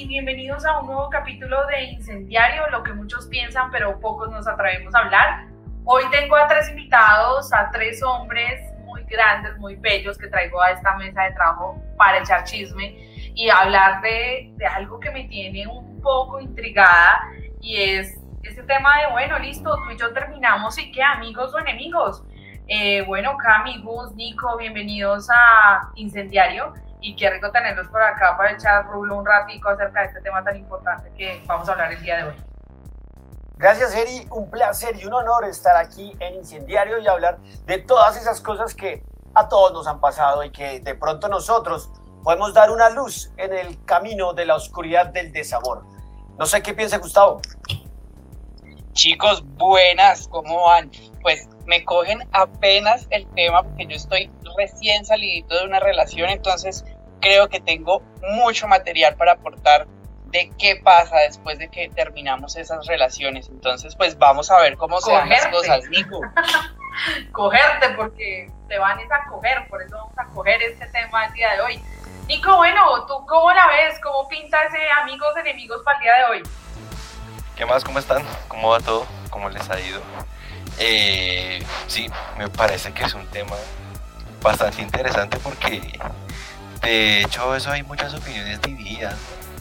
y bienvenidos a un nuevo capítulo de Incendiario, lo que muchos piensan pero pocos nos atrevemos a hablar. Hoy tengo a tres invitados, a tres hombres muy grandes, muy bellos que traigo a esta mesa de trabajo para echar chisme y hablar de algo que me tiene un poco intrigada, y es este tema de, bueno, listo, tú y yo terminamos, ¿y qué, amigos o enemigos? Bueno, Cami, Gus, Nico, bienvenidos a Incendiario. Y qué rico tenerlos por acá para echar rulo un ratico acerca de este tema tan importante que vamos a hablar el día de hoy. Gracias, Eri, un placer y un honor estar aquí en Incendiario y hablar de todas esas cosas que a todos nos han pasado y que de pronto nosotros podemos dar una luz en el camino de la oscuridad del desamor. No sé qué piensa Gustavo. Chicos, buenas, ¿cómo van? Pues me cogen apenas el tema porque yo estoy recién salidito de una relación, entonces creo que tengo mucho material para aportar de qué pasa después de que terminamos esas relaciones. Entonces, pues vamos a ver cómo se dan las cosas, Nico. Cogerte, porque te van a coger, por eso vamos a coger este tema el día de hoy. Nico, bueno, ¿tú cómo la ves? ¿Cómo pinta ese amigos enemigos para el día de hoy? ¿Qué más? ¿Cómo están? ¿Cómo va todo? ¿Cómo les ha ido? Sí, me parece que es un tema bastante interesante porque de hecho eso hay muchas opiniones divididas.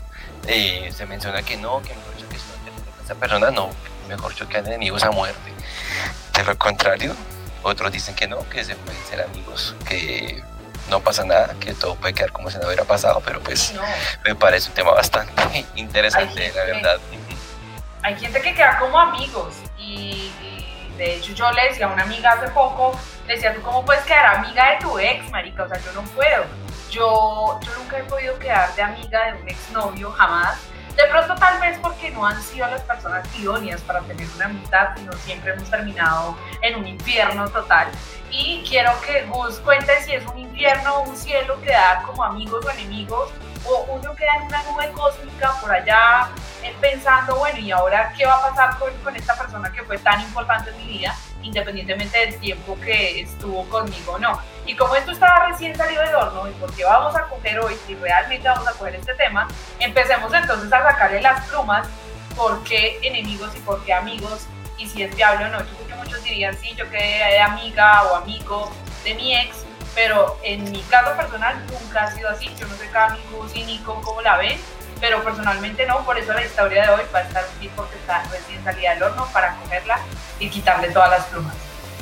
Se menciona que no, que mejor yo que no termine con esa persona, no, mejor yo que enemigos a muerte. De lo contrario, otros dicen que no, que se pueden ser amigos, que no pasa nada, que todo puede quedar como si no hubiera pasado, pero pues no. Me parece un tema bastante interesante, la verdad. Hay gente que queda como amigos y de hecho yo le decía a una amiga hace poco, le decía, ¿tú cómo puedes quedar amiga de tu ex, marica? O sea, yo no puedo. Yo nunca he podido quedar de amiga de un exnovio, jamás. De pronto tal vez porque no han sido las personas idóneas para tener una amistad, sino siempre hemos terminado en un infierno total. Y quiero que Gus cuente si es un infierno o un cielo quedar como amigos o enemigos, o uno queda en una nube cósmica por allá pensando, bueno, ¿y ahora qué va a pasar con esta persona que fue tan importante en mi vida, independientemente del tiempo que estuvo conmigo o no? Y como esto estaba recién salido del horno, y porque vamos a coger hoy, si realmente vamos a coger este tema, empecemos entonces a sacarle las plumas, por qué enemigos y por qué amigos, y si es viable o no. Yo creo que muchos dirían, sí, yo quedé amiga o amigo de mi ex, pero en mi caso personal nunca ha sido así. Yo no sé Cami, Gus y Nico cómo la ven, pero personalmente no. Por eso la historia de hoy va a estar así, porque está recién salida del horno, para cogerla y quitarle todas las plumas.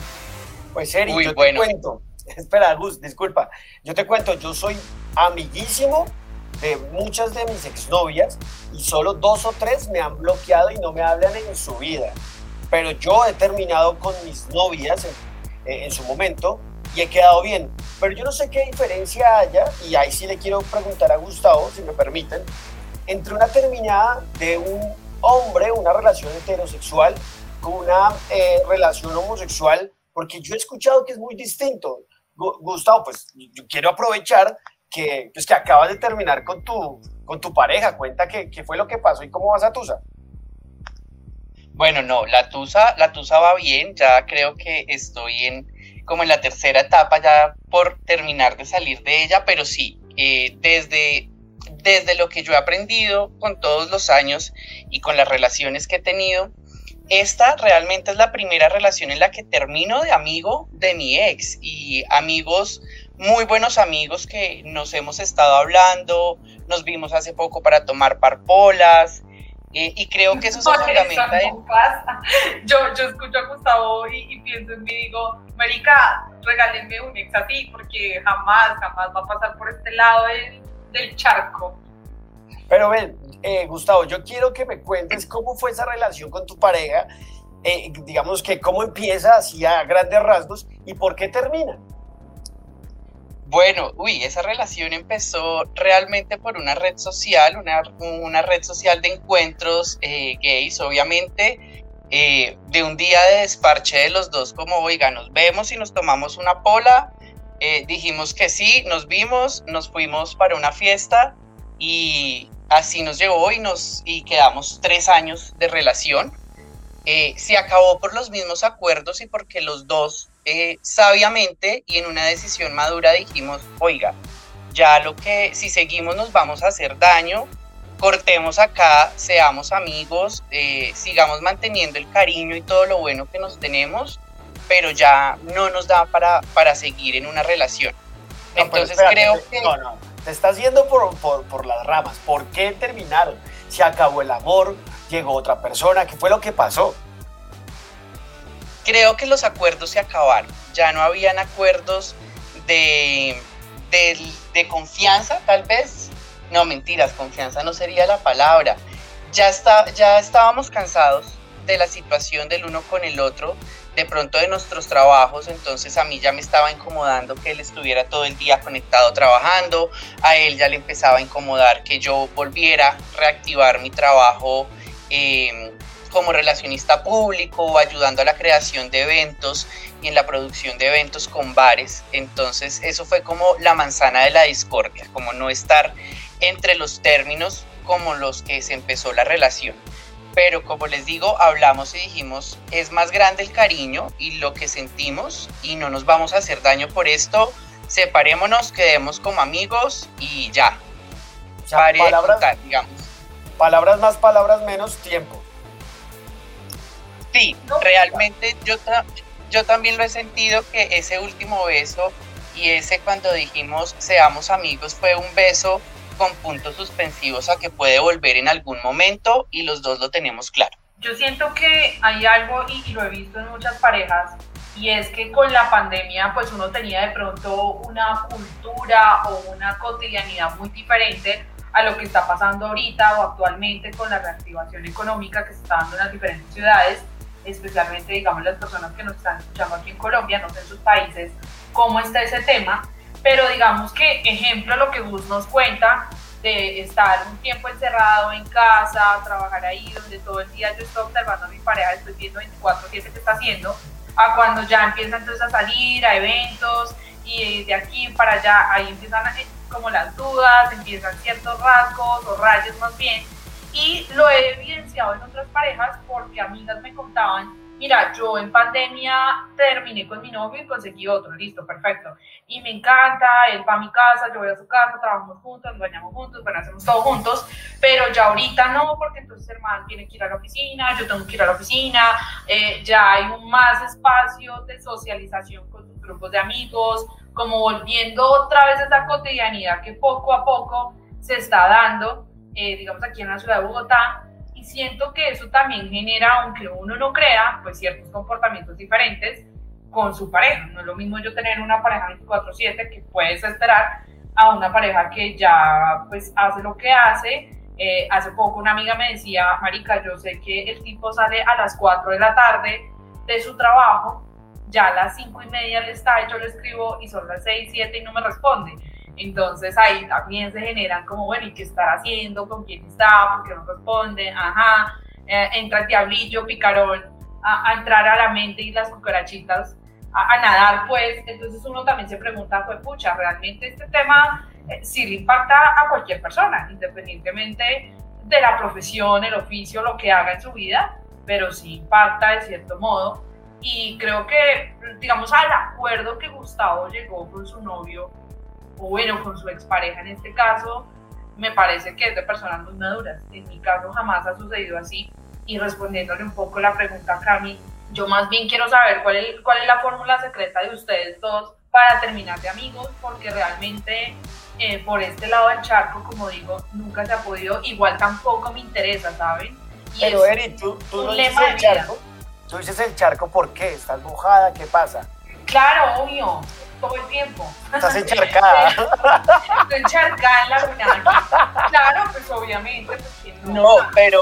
Pues Eri, yo te cuento. Espera, Gus, disculpa. Yo te cuento, yo soy amiguísimo de muchas de mis exnovias y solo 2 o 3 me han bloqueado y no me hablan en su vida. Pero yo he terminado con mis novias en su momento y he quedado bien. Pero yo no sé qué diferencia haya, y ahí sí le quiero preguntar a Gustavo, si me permiten, entre una terminada de un hombre, una relación heterosexual, con una relación homosexual, porque yo he escuchado que es muy distinto. Gustavo, pues yo quiero aprovechar que acabas de terminar con tu pareja. Cuenta qué fue lo que pasó y cómo vas a Tusa. Bueno, no, la tusa va bien, ya creo que estoy como en la tercera etapa ya por terminar de salir de ella, pero sí, desde lo que yo he aprendido con todos los años y con las relaciones que he tenido, esta realmente es la primera relación en la que termino de amigo de mi ex, y amigos, muy buenos amigos que nos hemos estado hablando, nos vimos hace poco para tomar parpolas, y creo que eso se fundamenta en... pasa. Yo escucho a Gustavo y pienso en mí y digo, marica, regálenme un ex así, porque jamás va a pasar por este lado del charco. Pero ven, Gustavo, yo quiero que me cuentes cómo fue esa relación con tu pareja, digamos que cómo empieza así a grandes rasgos y por qué termina. Bueno, esa relación empezó realmente por una red social, una red social de encuentros gays, obviamente, de un día de desparche de los dos, como, oiga, nos vemos y nos tomamos una pola, dijimos que sí, nos vimos, nos fuimos para una fiesta y así nos llevó y quedamos 3 años de relación. Se acabó por los mismos acuerdos y porque los dos sabiamente y en una decisión madura dijimos, oiga, ya si seguimos nos vamos a hacer daño, cortemos acá, seamos amigos, sigamos manteniendo el cariño y todo lo bueno que nos tenemos, pero ya no nos da para seguir en una relación. No, entonces espérate, creo que... No, te estás yendo por las ramas. ¿Por qué terminaron? Se acabó el amor, llegó otra persona, ¿qué fue lo que pasó? Creo que los acuerdos se acabaron, ya no habían acuerdos de confianza, tal vez. No, mentiras, confianza no sería la palabra. Ya estábamos cansados de la situación del uno con el otro, de pronto de nuestros trabajos, entonces a mí ya me estaba incomodando que él estuviera todo el día conectado trabajando, a él ya le empezaba a incomodar que yo volviera a reactivar mi trabajo como relacionista público, ayudando a la creación de eventos y en la producción de eventos con bares. Entonces eso fue como la manzana de la discordia, como no estar entre los términos como los que se empezó la relación. Pero como les digo, hablamos y dijimos, es más grande el cariño y lo que sentimos y no nos vamos a hacer daño por esto, separémonos, quedemos como amigos y ya. O sea, palabras más, palabras menos, tiempo. Sí, realmente yo también lo he sentido, que ese último beso y ese cuando dijimos seamos amigos fue un beso con puntos suspensivos a que puede volver en algún momento y los dos lo tenemos claro. Yo siento que hay algo, y lo he visto en muchas parejas, y es que con la pandemia pues uno tenía de pronto una cultura o una cotidianidad muy diferente a lo que está pasando ahorita o actualmente con la reactivación económica que se está dando en las diferentes ciudades, especialmente digamos las personas que nos están escuchando aquí en Colombia, no sé en sus países cómo está ese tema. Pero digamos que, ejemplo, lo que Gus nos cuenta de estar un tiempo encerrado en casa, trabajar ahí, donde todo el día yo estoy observando a mi pareja, estoy viendo 24/7 qué está haciendo, a cuando ya empieza entonces a salir a eventos y de aquí para allá, ahí empiezan como las dudas, empiezan ciertos rasgos o rayos más bien, y lo he evidenciado en otras parejas porque amigas me contaban, mira, yo en pandemia terminé con mi novio y conseguí otro, listo, perfecto. Y me encanta, él va a mi casa, yo voy a su casa, trabajamos juntos, nos bañamos juntos, bueno, hacemos todo juntos, pero ya ahorita no, porque entonces el man tiene que ir a la oficina, yo tengo que ir a la oficina, ya hay un más espacio de socialización con sus grupos de amigos, como volviendo otra vez a esa cotidianidad que poco a poco se está dando, digamos aquí en la ciudad de Bogotá. Y siento que eso también genera, aunque uno no crea, pues ciertos comportamientos diferentes con su pareja. No es lo mismo yo tener una pareja 24/7 que puedes esperar a una pareja que ya pues hace lo que hace. Hace poco una amiga me decía, marica, yo sé que el tipo sale a las 4 de la tarde de su trabajo, ya a las 5:30 le está, yo le escribo y son las 6, 7 y no me responde. Entonces ahí también se generan como, bueno, ¿y qué estará haciendo? ¿Con quién está? ¿Por qué no responde? Ajá, entra el diablillo picarón a entrar a la mente y las cucarachitas a nadar, pues. Entonces uno también se pregunta, pues pucha, realmente este tema sí le impacta a cualquier persona, independientemente de la profesión, el oficio, lo que haga en su vida, pero sí impacta de cierto modo. Y creo que, digamos, al acuerdo que Gustavo llegó con su novio, o bueno, con su expareja en este caso, me parece que es de personas muy maduras. En mi caso jamás ha sucedido así. Y respondiéndole un poco la pregunta a Cami, yo más bien quiero saber cuál es la fórmula secreta de ustedes dos para terminar de amigos, porque realmente por este lado del charco, como digo, nunca se ha podido, igual tampoco me interesa, ¿saben? Y pero Eri, tú no dices el charco, tú dices el charco, ¿por qué? ¿Estás mojada? ¿Qué pasa? Claro, obvio. Todo el tiempo. Estás encharcada. Estoy encharcada en la luna. Claro, pues obviamente. No,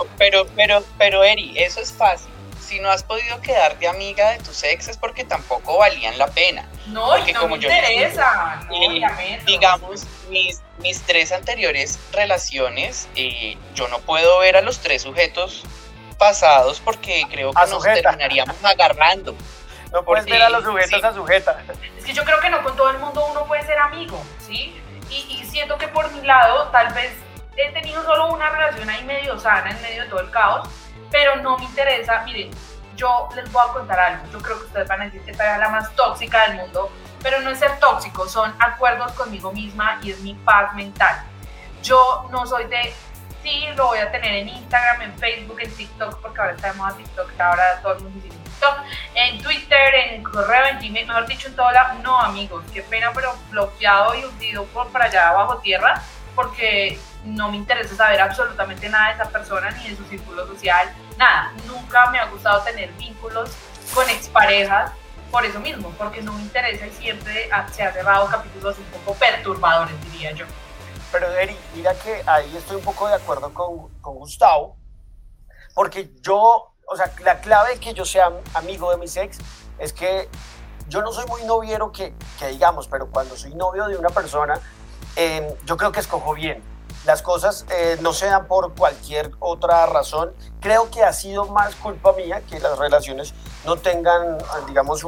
pero Eri, eso es fácil. Si no has podido quedarte amiga de tus exes porque tampoco valían la pena. No, porque y no como me interesa. No, obviamente. Digamos, mis 3 anteriores relaciones, yo no puedo ver a los 3 sujetos pasados porque creo que nos terminaríamos agarrando. No puedes ver a los sujetos a sujeta. Es que yo creo que no con todo el mundo uno puede ser amigo, ¿sí? Y siento que por mi lado, tal vez he tenido solo una relación ahí medio sana en medio de todo el caos, pero no me interesa. Miren, yo les voy a contar algo. Yo creo que ustedes van a decir que esta es la más tóxica del mundo, pero no es ser tóxico, son acuerdos conmigo misma y es mi paz mental. Yo no soy de Sí, lo voy a tener en Instagram, en Facebook, en TikTok, porque ahora está de moda TikTok, ahora todo el mundo dice TikTok, en Twitter, en correo, en Gmail, mejor dicho, en todo lado. No, amigos, qué pena, pero bloqueado y hundido por allá bajo tierra, porque no me interesa saber absolutamente nada de esa persona, ni de su círculo social, nada. Nunca me ha gustado tener vínculos con exparejas, por eso mismo, porque no me interesa y siempre se ha cerrado capítulos un poco perturbadores, diría yo. Pero Eri, mira que ahí estoy un poco de acuerdo con Gustavo, porque yo, o sea, la clave de que yo sea amigo de mis ex es que yo no soy muy noviero que digamos, pero cuando soy novio de una persona, yo creo que escojo bien. Las cosas no se dan por cualquier otra razón. Creo que ha sido más culpa mía que las relaciones no tengan, digamos,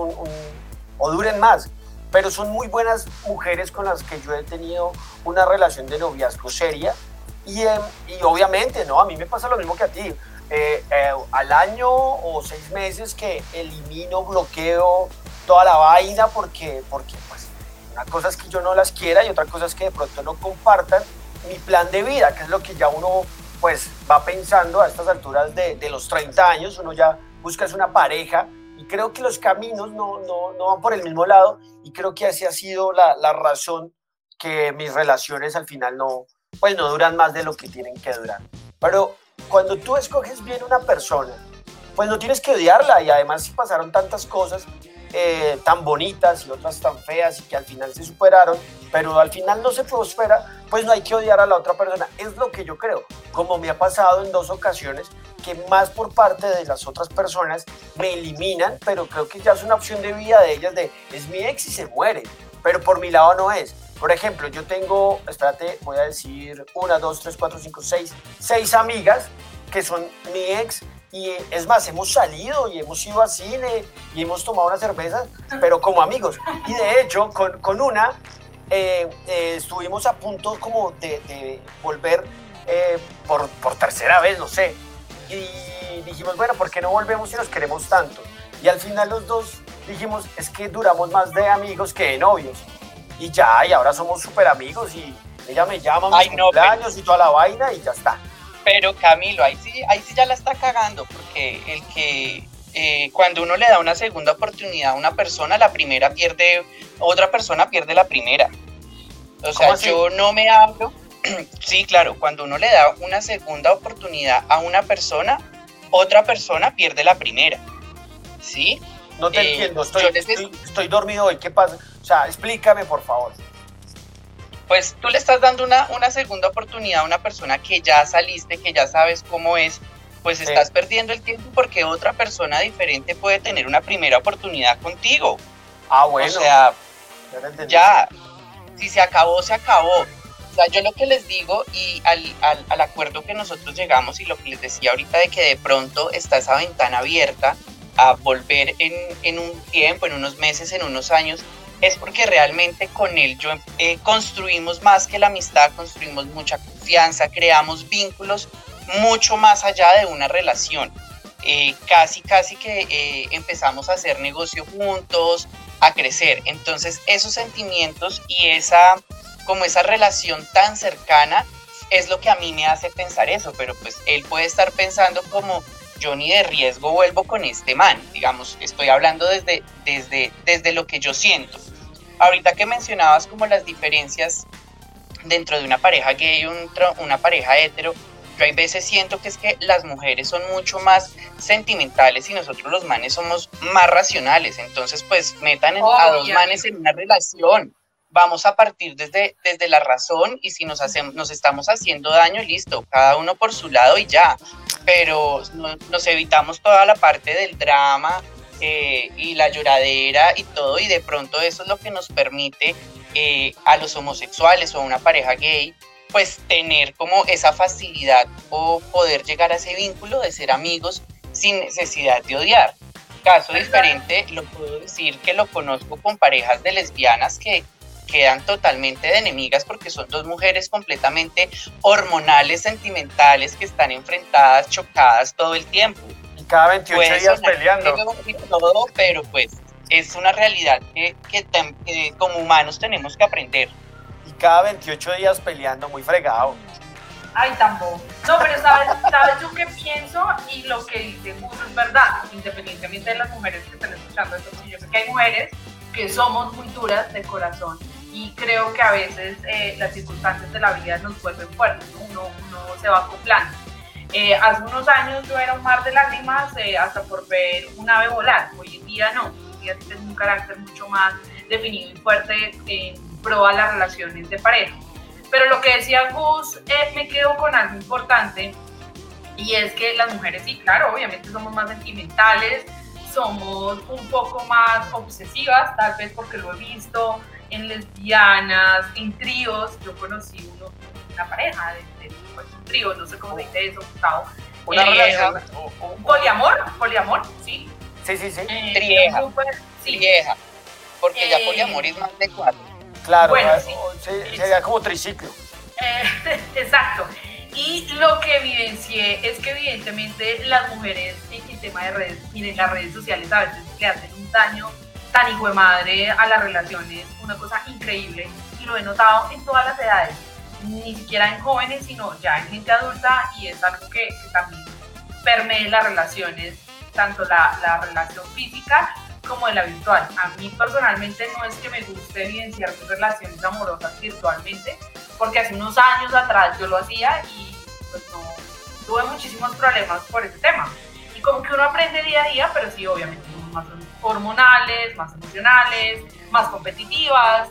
o duren más. Pero son muy buenas mujeres con las que yo he tenido una relación de noviazgo seria y obviamente, ¿no? A mí me pasa lo mismo que a ti. Al año o 6 meses que elimino, bloqueo toda la vaina porque pues una cosa es que yo no las quiera y otra cosa es que de pronto no compartan mi plan de vida, que es lo que ya uno pues va pensando a estas alturas de los 30 años, uno ya busca una pareja. Y creo que los caminos no van por el mismo lado y creo que esa ha sido la razón que mis relaciones al final no duran más de lo que tienen que durar. Pero cuando tú escoges bien una persona, pues no tienes que odiarla y además si pasaron tantas cosas tan bonitas y otras tan feas y que al final se superaron, pero al final no se prospera, pues no hay que odiar a la otra persona. Es lo que yo creo, como me ha pasado en 2 ocasiones, que más por parte de las otras personas me eliminan, pero creo que ya es una opción de vida de ellas, es mi ex y se muere, pero por mi lado no es. Por ejemplo, yo tengo, espérate, voy a decir 1, 2, 3, 4, 5, 6 amigas que son mi ex y es más, hemos salido y hemos ido al cine y hemos tomado unas cervezas, pero como amigos. Y de hecho, con una estuvimos a punto como de volver por tercera vez, no sé. Y dijimos, bueno, ¿por qué no volvemos si nos queremos tanto? Y al final los dos dijimos, es que duramos más de amigos que de novios. Y ahora somos súper amigos y ella me llama a mis cumpleaños y toda la vaina y ya está. Pero Camilo, ahí sí ya la está cagando, porque el que cuando uno le da una segunda oportunidad a una persona, otra persona pierde la primera. O sea, yo no me hablo. Sí, claro, cuando uno le da una segunda oportunidad a una persona, otra persona pierde la primera. ¿Sí? No te entiendo, estoy dormido hoy, ¿qué pasa? O sea, explícame, por favor. Pues tú le estás dando una segunda oportunidad a una persona que ya saliste, que ya sabes cómo es, pues estás perdiendo el tiempo porque otra persona diferente puede tener una primera oportunidad contigo. Ah, bueno. O sea, ya, si se acabó, se acabó. O sea, yo lo que les digo y al acuerdo que nosotros llegamos y lo que les decía ahorita de que de pronto está esa ventana abierta a volver en un tiempo, en unos meses, en unos años, es porque realmente con él construimos más que la amistad, construimos mucha confianza, creamos vínculos mucho más allá de una relación. Casi que empezamos a hacer negocio juntos, a crecer. Entonces esos sentimientos y esa relación tan cercana es lo que a mí me hace pensar eso, pero pues él puede estar pensando como yo ni de riesgo vuelvo con este man, digamos, estoy hablando desde lo que yo siento. Ahorita que mencionabas como las diferencias dentro de una pareja gay y una pareja hetero, yo hay veces siento que es que las mujeres son mucho más sentimentales y nosotros los manes somos más racionales, entonces pues metan a 2 manes en una relación. Vamos a partir desde la razón y si nos estamos haciendo daño, listo, cada uno por su lado y ya, pero nos evitamos toda la parte del drama y la lloradera y todo, y de pronto eso es lo que nos permite a los homosexuales o a una pareja gay pues tener como esa facilidad o poder llegar a ese vínculo de ser amigos sin necesidad de odiar. Caso diferente, lo puedo decir que lo conozco con parejas de lesbianas que quedan totalmente de enemigas porque son 2 mujeres completamente hormonales, sentimentales, que están enfrentadas, chocadas todo el tiempo. Y cada 28 días peleando. Todo, pero pues es una realidad que como humanos tenemos que aprender. Y cada 28 días peleando, muy fregado. Ay, tampoco. No, pero ¿sabes yo qué pienso? Y lo que dice Gus es verdad, independientemente de las mujeres que estén escuchando esto, porque yo sé que hay mujeres que somos muy duras de corazón y creo que a veces las circunstancias de la vida nos vuelven fuertes, ¿no? Uno se va acoplando. Hace unos años yo era un mar de lágrimas hasta por ver un ave volar. Hoy en día no. Hoy en día tengo un carácter mucho más definido y fuerte en pro a las relaciones de pareja. Pero lo que decía Gus, me quedo con algo importante, y es que las mujeres, sí, claro, obviamente somos más sentimentales, somos un poco más obsesivas, tal vez porque lo he visto en lesbianas, en tríos. Yo conocí una pareja de un trío, no sé cómo se dice eso, Gustavo. Una relación. Poliamor, sí. Sí. Trieja. Trieja. Porque ya poliamor es más de 4. Claro, bueno, sería como triciclo. Exacto. Y lo que evidencié es que evidentemente las mujeres en el tema de redes, miren, las redes sociales a veces le hacen un daño tan hijo de madre a las relaciones, una cosa increíble, y lo he notado en todas las edades, ni siquiera en jóvenes, sino ya en gente adulta, y es algo que también permea las relaciones, tanto la relación física como de la virtual. A mí personalmente no es que me guste evidenciar mis relaciones amorosas virtualmente, porque hace unos años atrás yo lo hacía y pues no, tuve muchísimos problemas por ese tema. Y como que uno aprende día a día, pero sí, obviamente somos más hormonales, más emocionales, más competitivas,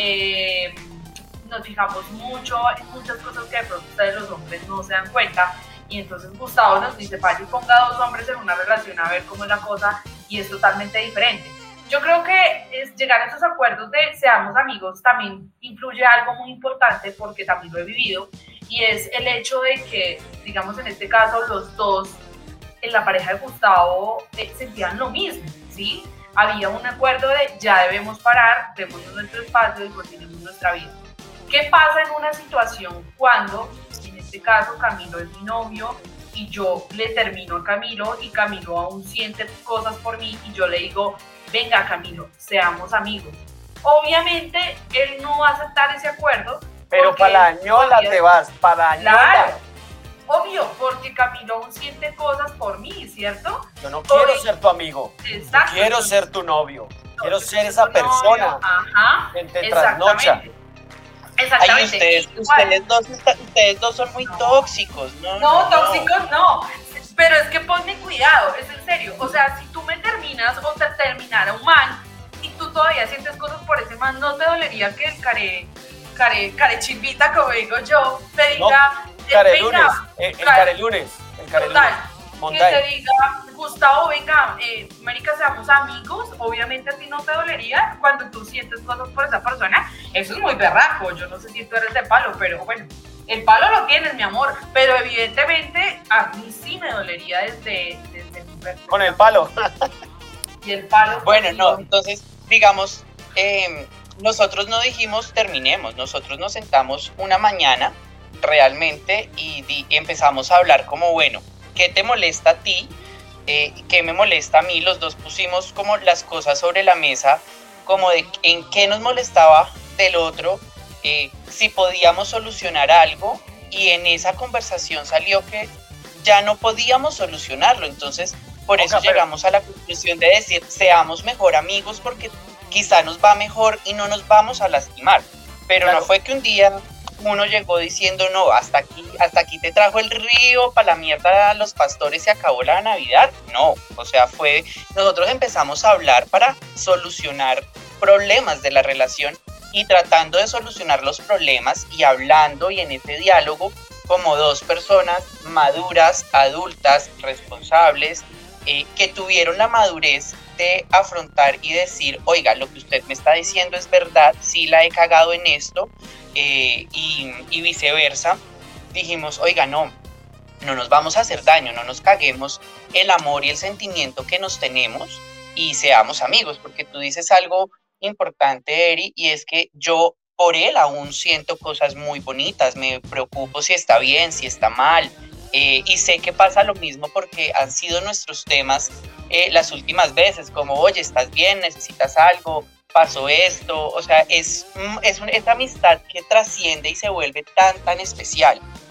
nos fijamos mucho en muchas cosas que de pronto ustedes los hombres no se dan cuenta. Y entonces Gustavo nos dice, vaya y ponga 2 hombres en una relación a ver cómo es la cosa, y es totalmente diferente. Yo creo que llegar a esos acuerdos de seamos amigos también influye algo muy importante, porque también lo he vivido, y es el hecho de que, digamos en este caso, los dos en la pareja de Gustavo sentían lo mismo, ¿sí? Había un acuerdo de ya debemos parar, démonos nuestro espacio y continuemos nuestra vida. ¿Qué pasa en una situación cuando, en este caso, Camilo es mi novio y yo le termino a Camilo y Camilo aún siente cosas por mí y yo le digo, venga Camilo, seamos amigos? Obviamente él no va a aceptar ese acuerdo. Pero para la ñola te vas, para la ñola. Claro, obvio, porque Camilo aún siente cosas por mí, ¿cierto? Yo no quiero ser tu amigo. Exacto. Yo quiero ser tu novio. Quiero ser esa persona que te trasnocha. Exactamente. Ay, ustedes dos son muy tóxicos, ¿no? No, tóxicos no. Pero es que ponme cuidado, es en serio. O sea, si tú me terminas o te terminara un man y tú todavía sientes cosas por ese man, ¿no te dolería que el carechimbita, como digo yo, te diga... No, carelunes, el carelunes. Que te diga, Gustavo, venga, marica, seamos amigos? Obviamente a ti no te dolería cuando tú sientes cosas por esa persona. Eso es muy berraco. Yo no sé si tú eres de palo, pero bueno, el palo lo tienes, mi amor, pero evidentemente a mí sí me dolería desde mi perspectiva. Con el palo. Y el palo. Bueno, no, entonces, digamos, nosotros no dijimos terminemos, nosotros nos sentamos una mañana realmente y empezamos a hablar como, bueno, ¿qué te molesta a ti? ¿Qué me molesta a mí? Los dos pusimos como las cosas sobre la mesa, como de en qué nos molestaba del otro, si podíamos solucionar algo, y en esa conversación salió que ya no podíamos solucionarlo. Entonces, por eso llegamos a la conclusión de decir, seamos mejor amigos porque quizá nos va mejor y no nos vamos a lastimar. Pero claro, no fue que un día uno llegó diciendo, no, hasta aquí te trajo el río, para la mierda los pastores, se acabó la Navidad. No, o sea, nosotros empezamos a hablar para solucionar problemas de la relación, y tratando de solucionar los problemas y hablando, y en ese diálogo como 2 personas maduras, adultas, responsables, que tuvieron la madurez de afrontar y decir, oiga, lo que usted me está diciendo es verdad, sí la he cagado en esto, y viceversa. Dijimos, oiga, no nos vamos a hacer daño, no nos caguemos el amor y el sentimiento que nos tenemos, y seamos amigos, porque tú dices algo importante, Eri, y es que yo por él aún siento cosas muy bonitas, me preocupo si está bien, si está mal, y sé que pasa lo mismo porque han sido nuestros temas las últimas veces, como, oye, ¿estás bien? ¿Necesitas algo? ¿Pasó esto? O sea, es esta amistad que trasciende y se vuelve tan especial.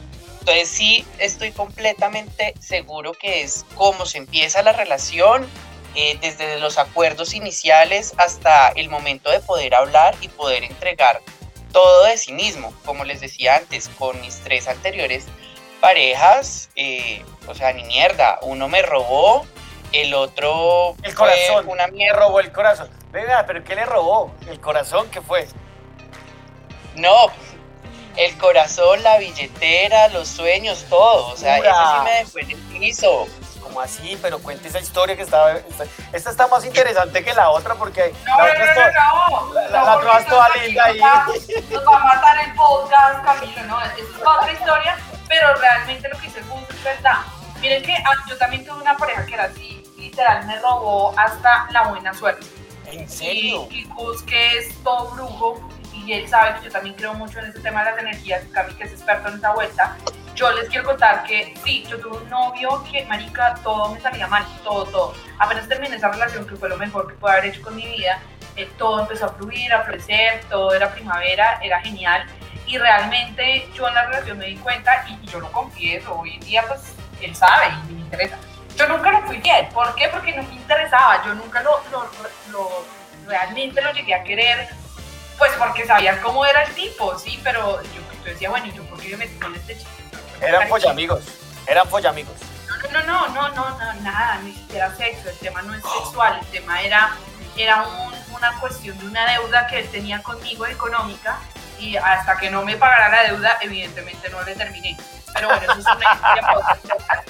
Entonces sí estoy completamente seguro que es cómo se empieza la relación, desde los acuerdos iniciales hasta el momento de poder hablar y poder entregar todo de sí mismo. Como les decía antes, con mis 3 anteriores parejas, o sea, ni mierda, uno me robó, el otro el corazón, fue una mierda. Me robó el corazón. Venga, ¿pero qué le robó? ¿El corazón qué fue? No, el corazón, la billetera, los sueños, todo. O sea, ese sí me dejó en el piso. ¿Cómo así? Pero cuente esa historia que estaba... Esta está más interesante que la otra porque... No. La otra es toda linda ahí. Nos va a matar el podcast, Camilo, ¿no? Esta es otra historia, pero realmente lo que dice Gus es verdad. Miren que yo también tuve una pareja que era así, literal, me robó hasta la buena suerte. ¿En serio? Y Gus, que es todo brujo, y él sabe que yo también creo mucho en ese tema de las energías, Cami, que es experto en esa vuelta. Yo les quiero contar que sí, yo tuve un novio que, marica, todo me salía mal, todo. Apenas terminé esa relación, que fue lo mejor que pude haber hecho con mi vida, todo empezó a fluir, a florecer, todo era primavera, era genial. Y realmente yo en la relación me di cuenta, y yo lo confieso, hoy en día pues él sabe y me interesa. Yo nunca lo fui fiel. ¿Por qué? Porque no me interesaba, yo nunca realmente lo llegué a querer, pues porque sabía cómo era el tipo, sí, pero yo decía, bueno, ¿y yo por qué me metí con este chico? Eran follamigos. No, nada, ni siquiera sexo, el tema no es sexual, el tema era una cuestión de una deuda que él tenía conmigo económica, y hasta que no me pagara la deuda, evidentemente no le terminé. Pero bueno, eso es una historia para otra.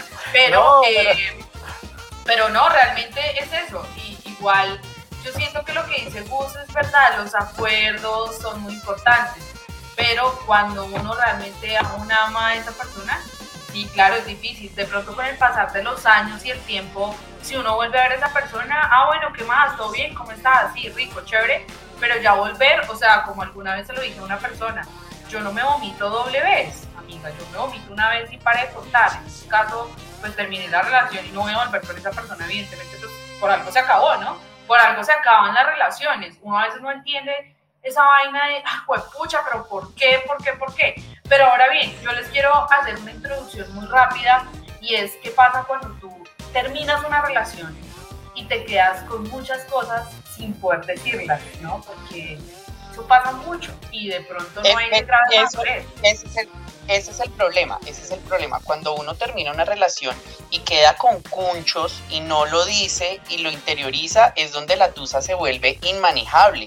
Pero no, realmente es eso. Y igual, yo siento que lo que dice Gus es verdad, los acuerdos son muy importantes. Pero cuando uno realmente aún ama a esa persona, sí, claro, es difícil. De pronto con el pasar de los años y el tiempo, si uno vuelve a ver a esa persona, bueno, ¿qué más? ¿Todo bien? ¿Cómo estás? Sí, rico, chévere. Pero ya volver, o sea, como alguna vez se lo dije a una persona, yo no me vomito doble vez, amiga, yo me vomito una vez y paré de contar. En este caso, pues terminé la relación y no voy a volver con esa persona, evidentemente, pues por algo se acabó, ¿no? Por algo se acaban las relaciones. Uno a veces no entiende esa vaina de, pucha, pero ¿por qué? Pero ahora bien, yo les quiero hacer una introducción muy rápida, y es qué pasa cuando tú terminas una relación y te quedas con muchas cosas sin poder decirlas, ¿no? Porque eso pasa mucho y de pronto no hay detrás de más por eso. Ese es el problema, cuando uno termina una relación y queda con cunchos y no lo dice y lo interioriza, es donde la tusa se vuelve inmanejable.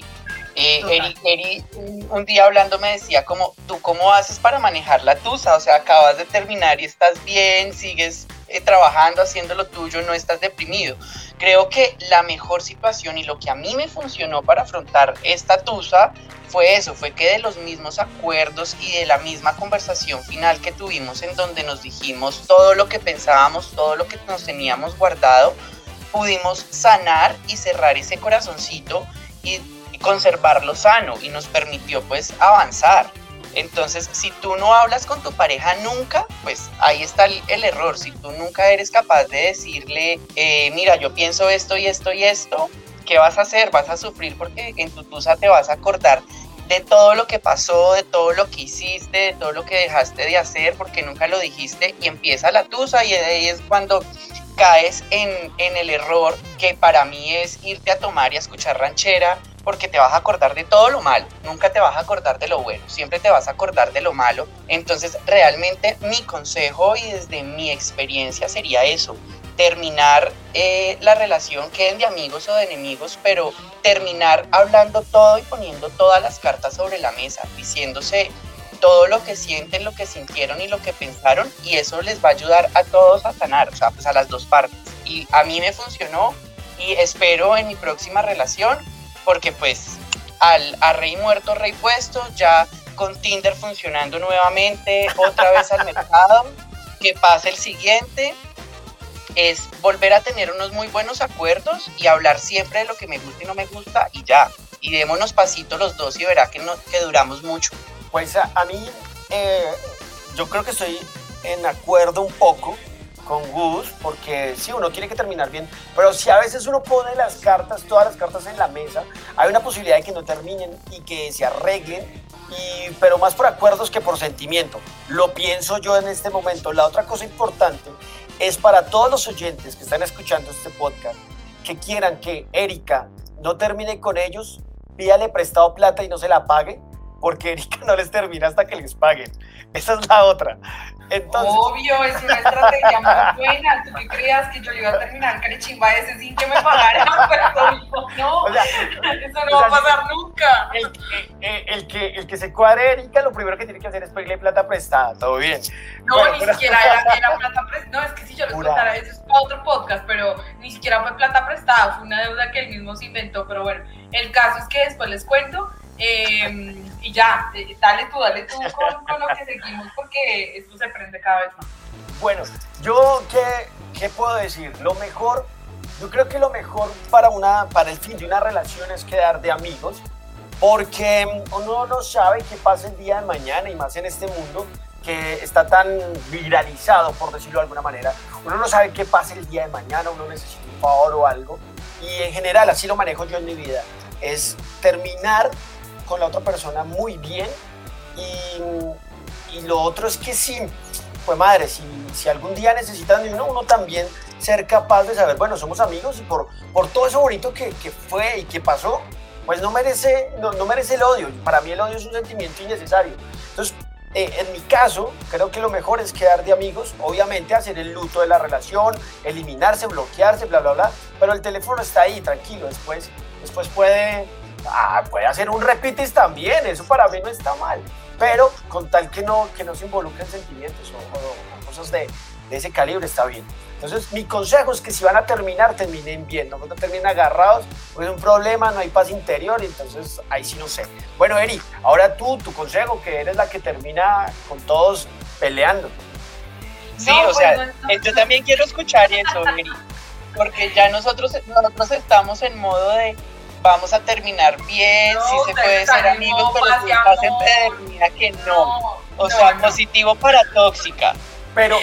Eri un día hablando me decía como, ¿tú cómo haces para manejar la tusa? O sea, acabas de terminar y estás bien, sigues trabajando, haciendo lo tuyo, no estás deprimido. Creo que la mejor situación y lo que a mí me funcionó para afrontar esta tusa fue eso, fue que de los mismos acuerdos y de la misma conversación final que tuvimos, en donde nos dijimos todo lo que pensábamos, todo lo que nos teníamos guardado, pudimos sanar y cerrar ese corazoncito y conservarlo sano, y nos permitió pues avanzar. Entonces, si tú no hablas con tu pareja nunca, pues ahí está el error. Si tú nunca eres capaz de decirle, mira, yo pienso esto y esto y esto, ¿qué vas a hacer? Vas a sufrir porque en tu tusa te vas a acordar de todo lo que pasó, de todo lo que hiciste, de todo lo que dejaste de hacer porque nunca lo dijiste, y empieza la tusa, y ahí es cuando caes en el error que para mí es irte a tomar y a escuchar ranchera, porque te vas a acordar de todo lo malo, nunca te vas a acordar de lo bueno, siempre te vas a acordar de lo malo. Entonces realmente mi consejo y desde mi experiencia sería eso, terminar la relación, queden de amigos o de enemigos, pero terminar hablando todo y poniendo todas las cartas sobre la mesa, diciéndose todo lo que sienten, lo que sintieron y lo que pensaron, y eso les va a ayudar a todos a sanar, o sea, pues a las dos partes. Y a mí me funcionó y espero en mi próxima relación, porque pues a rey muerto, rey puesto, ya con Tinder funcionando nuevamente, otra vez al mercado, que pase el siguiente, es volver a tener unos muy buenos acuerdos y hablar siempre de lo que me gusta y no me gusta, y ya, y démonos pasito los dos y verá que duramos mucho. Pues a mí, yo creo que estoy en acuerdo un poco con Gus, porque sí, uno tiene que terminar bien, pero si a veces uno pone todas las cartas en la mesa, hay una posibilidad de que no terminen y que se arreglen, pero más por acuerdos que por sentimiento. Lo pienso yo en este momento. La otra cosa importante es para todos los oyentes que están escuchando este podcast, que quieran que Erika no termine con ellos, pídale prestado plata y no se la pague, porque Erika no les termina hasta que les paguen. Esa es la otra. Entonces, obvio, es una estrategia muy buena. ¿Tú qué creías que yo le iba a terminar carechimba ese sin que me pagaran? No, o sea, eso no va a pasar nunca. El que se cuadre Erika, lo primero que tiene que hacer es pedirle plata prestada, todo bien. No, bueno, ni siquiera era plata prestada. No, es que si yo les contara, eso es para otro podcast, pero ni siquiera fue plata prestada, fue una deuda que él mismo se inventó. Pero bueno, el caso es que después les cuento. Y ya, dale tú con lo que seguimos, porque esto se prende cada vez más. Bueno, yo ¿qué puedo decir? Lo mejor, yo creo que lo mejor para el fin de una relación es quedar de amigos, porque uno no sabe qué pasa el día de mañana, y más en este mundo que está tan viralizado, por decirlo de alguna manera. Uno no sabe qué pasa el día de mañana, uno necesita un favor o algo, y en general así lo manejo yo en mi vida, es terminar con la otra persona muy bien, y lo otro es que sí, pues madre, si algún día necesitan de uno también ser capaz de saber, bueno, somos amigos, y por todo eso bonito que fue y que pasó, pues no merece el odio. Para mí el odio es un sentimiento innecesario. Entonces, en mi caso, creo que lo mejor es quedar de amigos, obviamente hacer el luto de la relación, eliminarse, bloquearse, bla, bla, bla, pero el teléfono está ahí, tranquilo, después puede hacer un repites también, eso para mí no está mal, pero con tal que no se involucren sentimientos o cosas de ese calibre, está bien. Entonces mi consejo es que si van a terminar, terminen bien, no terminen agarrados, porque es un problema, no hay paz interior, y entonces ahí sí no sé. Bueno, Eri, ahora tu consejo, que eres la que termina con todos peleando. Sí, no, o sea, yo también quiero escuchar eso, Eri, porque ya nosotros estamos en modo de vamos a terminar bien, sí se puede ser amigos, pero tú estás en determina que no. O sea, positivo para tóxica. Pero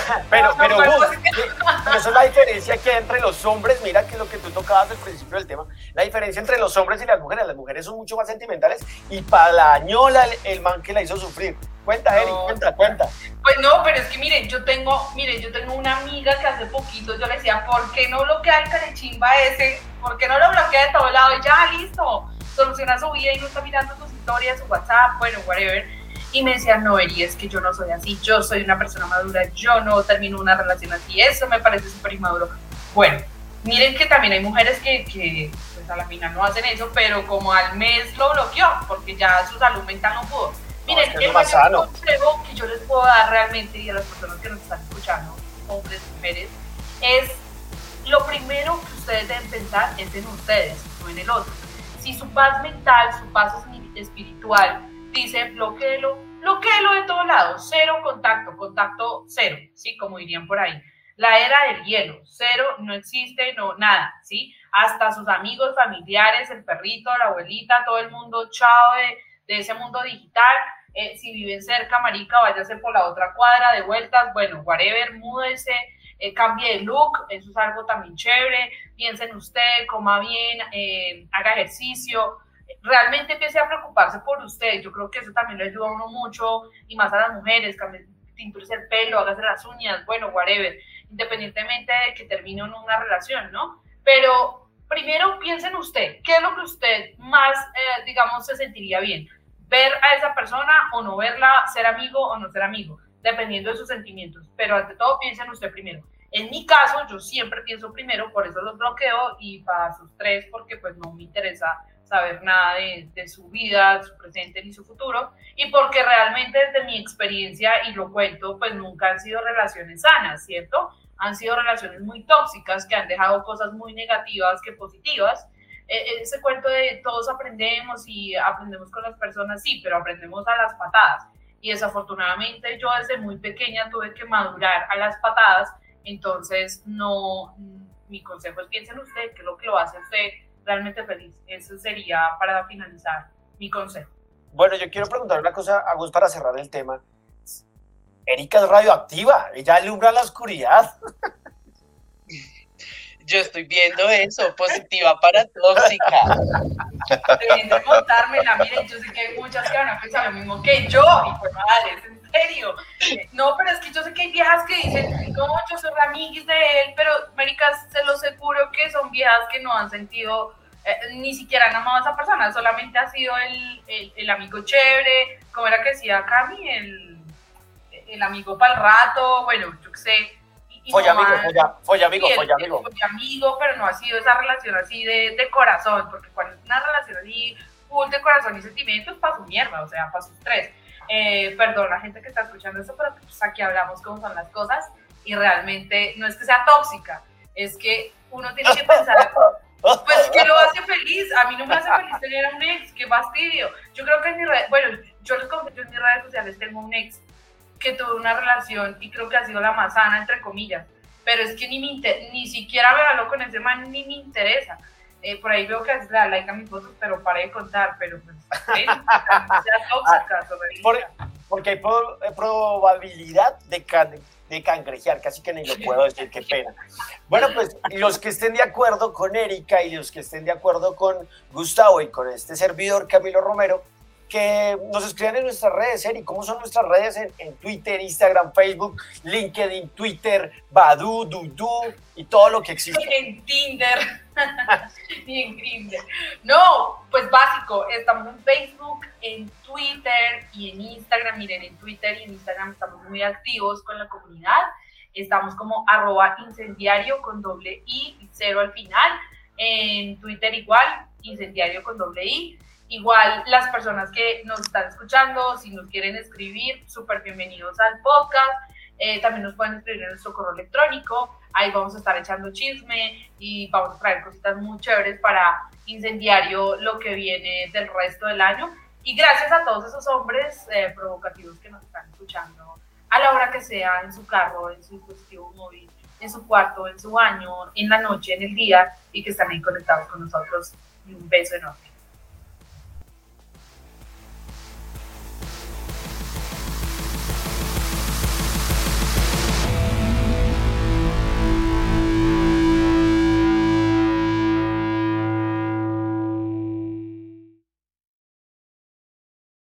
esa es la diferencia que hay entre los hombres. Mira que es lo que tú tocabas al principio del tema, la diferencia entre los hombres y las mujeres son mucho más sentimentales, y para la ñola el man que la hizo sufrir. Cuenta, Eri, cuenta. Pues no, pero es que miren, yo tengo una amiga que hace poquito yo le decía, ¿por qué no bloquea el carechimba ese? ¿Por qué no lo bloquea de todo lado? Y ya, listo, soluciona su vida y no está mirando tus historias, su WhatsApp, bueno, whatever. Y me decía, no, Eri, es que yo no soy así, yo soy una persona madura, yo no termino una relación así, eso me parece súper inmaduro. Bueno, miren que también hay mujeres que pues a la final no hacen eso, pero como al mes lo bloqueó, porque ya su salud mental no pudo. Miren, el mayor consejo que yo les puedo dar realmente, y a las personas que nos están escuchando, hombres, mujeres, es lo primero que ustedes deben pensar es en ustedes, no en el otro. Si su paz mental, su paz espiritual dice bloquéelo de todos lados, cero contacto cero, ¿sí? Como dirían por ahí. La era del hielo, cero, no existe, no, nada, ¿sí? Hasta sus amigos, familiares, el perrito, la abuelita, todo el mundo, chao de ese mundo digital. Si viven cerca, marica, váyase por la otra cuadra, de vueltas, bueno, whatever, múdese, cambie de look, eso es algo también chévere, piense en usted, coma bien, haga ejercicio, realmente empiece a preocuparse por usted. Yo creo que eso también le ayuda a uno mucho, y más a las mujeres, tintúrese el pelo, hágase las uñas, bueno, whatever, independientemente de que termine o no una relación, ¿no? Pero primero piense en usted, ¿qué es lo que usted más, digamos, se sentiría bien? Ver a esa persona o no verla, ser amigo o no ser amigo, dependiendo de sus sentimientos, pero ante todo piense en usted primero. En mi caso, yo siempre pienso primero, por eso los bloqueo, y para sus tres, porque pues no me interesa saber nada de su vida, su presente ni su futuro, y porque realmente desde mi experiencia, y lo cuento, pues nunca han sido relaciones sanas, ¿cierto? Han sido relaciones muy tóxicas que han dejado cosas muy negativas que positivas. Ese cuento de todos aprendemos y aprendemos con las personas, sí, pero aprendemos a las patadas, y desafortunadamente yo desde muy pequeña tuve que madurar a las patadas. Entonces no, mi consejo es piensen usted, que es lo que lo hace usted realmente feliz. Eso sería, para finalizar, mi consejo. Bueno, yo quiero preguntar una cosa a Gus para cerrar el tema. Erika es radioactiva, ella alumbra la oscuridad. Yo estoy viendo eso, positiva para tóxica. Debiendo montármela, miren, yo sé que hay muchas que van a pensar lo mismo que yo, y pues madre, es en serio. No, pero es que yo sé que hay viejas que dicen, no, yo soy amiguis de él, pero maricas, se lo aseguro que son viejas que no han sentido, ni siquiera han amado a esa persona, solamente ha sido el amigo chévere, como era que decía Cami, el amigo para el rato, bueno, yo qué sé. Folla amigo, pero no ha sido esa relación así de corazón, porque cuando es una relación así full de corazón y sentimientos, para su mierda, o sea, para sus tres. Perdón, la gente que está escuchando esto, pero pues aquí hablamos cómo son las cosas y realmente no es que sea tóxica, es que uno tiene que pensar, pues que lo hace feliz. A mí no me hace feliz tener a un ex, qué fastidio. Yo creo que yo les comento, en mis redes sociales tengo un ex que tuve una relación y creo que ha sido la más sana, entre comillas, pero es que ni siquiera me hablo con ese man, ni me interesa. Por ahí veo que hace la like a mis fotos, pero paré de contar, pero pues, sea tóxica, porque hay probabilidad de cangrejear, casi que ni lo puedo decir, qué pena. Bueno, pues los que estén de acuerdo con Erika y los que estén de acuerdo con Gustavo y con este servidor Camilo Romero, que nos escriban en nuestras redes, Eri, ¿cómo son nuestras redes en Twitter, Instagram, Facebook, LinkedIn, Twitter, Badoo, Dudu y todo lo que existe? En Tinder y en Grindr. No, pues básico, estamos en Facebook, en Twitter y en Instagram. Miren, en Twitter y en Instagram estamos muy activos con la comunidad. Estamos como @incendiario con doble I y 0 al final. En Twitter igual, incendiario con doble I. Igual las personas que nos están escuchando, si nos quieren escribir, súper bienvenidos al podcast. También nos pueden escribir en nuestro correo electrónico. Ahí vamos a estar echando chisme y vamos a traer cositas muy chéveres para Incendiario lo que viene del resto del año. Y gracias a todos esos hombres provocativos que nos están escuchando a la hora que sea, en su carro, en su dispositivo móvil, en su cuarto, en su baño, en la noche, en el día, y que están ahí conectados con nosotros. Un beso enorme.